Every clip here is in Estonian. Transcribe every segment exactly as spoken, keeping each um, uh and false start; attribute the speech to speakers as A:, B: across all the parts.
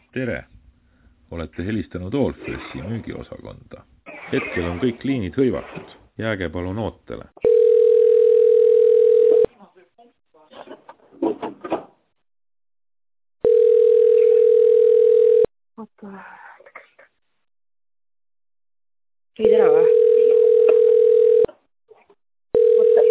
A: Tere! Olete helistanud Allfressi müügiosakonda. Hetkel on kõik liinid hõivatud. Jääge palun ootele.
B: Oota. Käid ära või? Oota.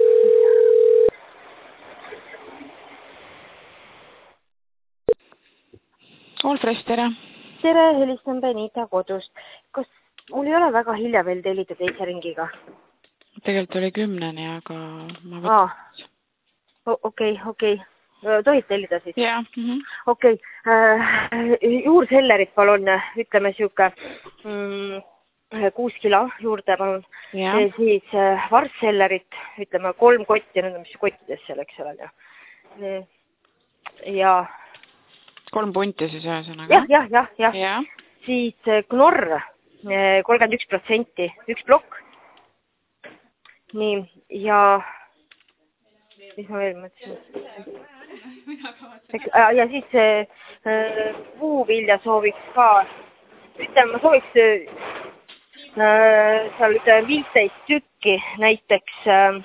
C: Allfresh, tere.
B: Tere, helistan Benita kodust. Kas mul ei ole väga hilja veel tellida teise ringiga?
C: Tegelikult oli kümneni, aga ma võtaks.
B: Aa, okei, okei. Tohid tellida siis?
C: Jaa. Mm-hmm.
B: Okei. Äh, juursellerit palun, ütleme siuke mm, kuus kilo juurde palun. Ja. Ja siis äh, varssellerit, ütleme kolm kotti, need on mis kottides selleks ole. Ja. ja
C: kolm punti siis ühesõnaga.
B: Jah, jah, jah, jah.
C: Ja.
B: Siis knorr, kolmkümmend üks protsenti, üks plokk. Nii, ja mis ma veel mõtlesin? Ja siis äh, puuvilja sooviks ka, ütleme, ma sooviks äh, seal ütleme viisteist tükki näiteks äh,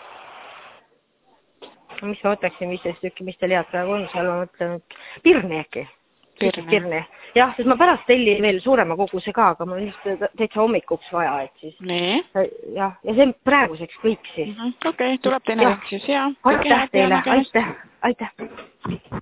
B: mis ma mõtleksin viisteist tükki, mis teil head praegu on, seal ma mõtlen, et pirni äkki.
C: Pirni.
B: Pirni. Jah, sest ma pärast tellin veel suurema koguse ka, aga ma lihtsalt täitsa hommikuks vaja, et siis.
C: Nii.
B: Jah, ja see praeguseks kõik siis.
C: Mm-hmm. Okei, okay, tuleb teine ring siis, jah.
B: Aitäh teile, aitäh, aitäh.